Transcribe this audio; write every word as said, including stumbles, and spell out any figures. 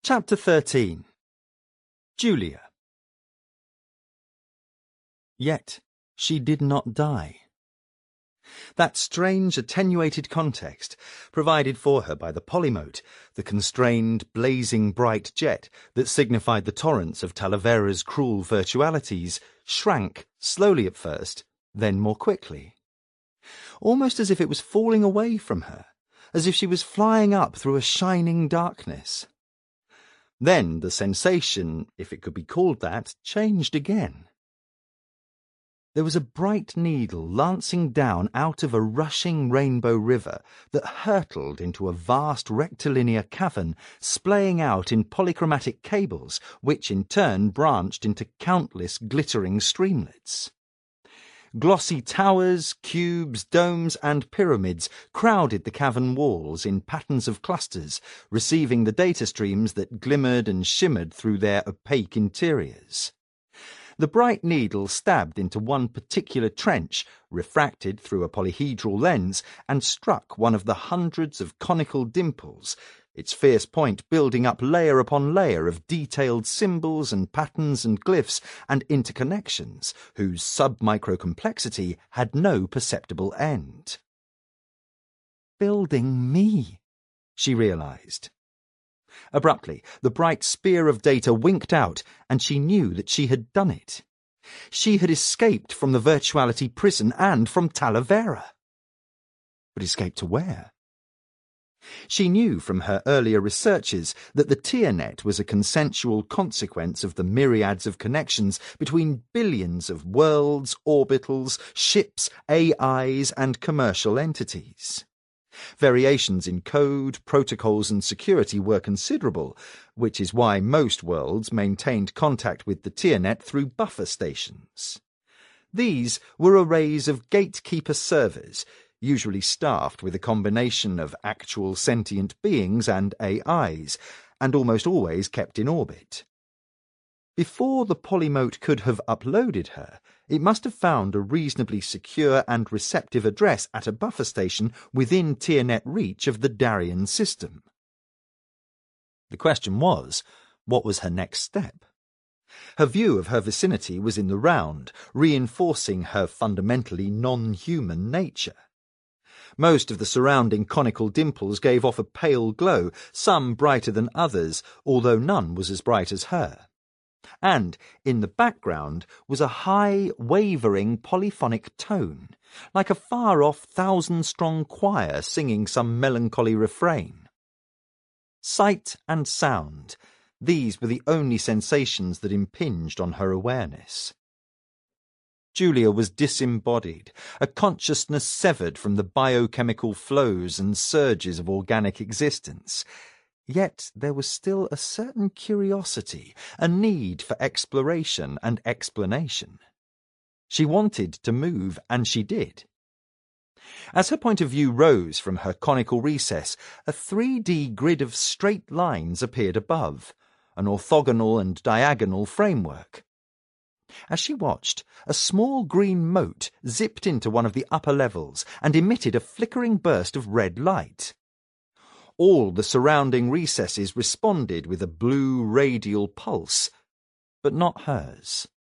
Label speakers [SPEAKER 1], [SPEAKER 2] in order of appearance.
[SPEAKER 1] Chapter thirteen. Julia. Yet she did not die. That strange attenuated context, provided for her by the polymote, the constrained, blazing bright jet that signified the torrents of Talavera's cruel virtualities, shrank, slowly at first, then more quickly. Almost as if it was falling away from her, as if she was flying up through a shining darkness. Then the sensation, if it could be called that, changed again. There was a bright needle lancing down out of a rushing rainbow river that hurtled into a vast rectilinear cavern, splaying out in polychromatic cables, which in turn branched into countless glittering streamlets. Glossy towers, cubes, domes, and pyramids crowded the cavern walls in patterns of clusters, receiving the data streams that glimmered and shimmered through their opaque interiors. The bright needle stabbed into one particular trench, refracted through a polyhedral lens, and struck one of the hundreds of conical dimples, its fierce point building up layer upon layer of detailed symbols and patterns and glyphs and interconnections, whose sub-micro-complexity had no perceptible end. Building me, she realized. Abruptly, the bright spear of data winked out, and she knew that she had done it. She had escaped from the virtuality prison and from Talavera. But escaped to where? She knew from her earlier researches that the TIANet was a consensual consequence of the myriads of connections between billions of worlds, orbitals, ships, A Is, and commercial entities. Variations in code, protocols, and security were considerable, which is why most worlds maintained contact with the TIANet through buffer stations. These were arrays of gatekeeper servers, usually staffed with a combination of actual sentient beings and A Is, and almost always kept in orbit. Before the polymote could have uploaded her, it must have found a reasonably secure and receptive address at a buffer station within TIANet reach of the Darien system. The question was, what was her next step? Her view of her vicinity was in the round, reinforcing her fundamentally non-human nature. Most of the surrounding conical dimples gave off a pale glow, some brighter than others, although none was as bright as her. And, in the background, was a high, wavering polyphonic tone, like a far-off thousand-strong choir singing some melancholy refrain. Sight and sound, these were the only sensations that impinged on her awareness. Julia was disembodied, a consciousness severed from the biochemical flows and surges of organic existence. Yet there was still a certain curiosity, a need for exploration and explanation. She wanted to move, and she did. As her point of view rose from her conical recess, a three D grid of straight lines appeared above, an orthogonal and diagonal framework. As she watched, a small green mote zipped into one of the upper levels and emitted a flickering burst of red light. All the surrounding recesses responded with a blue radial pulse, but not hers.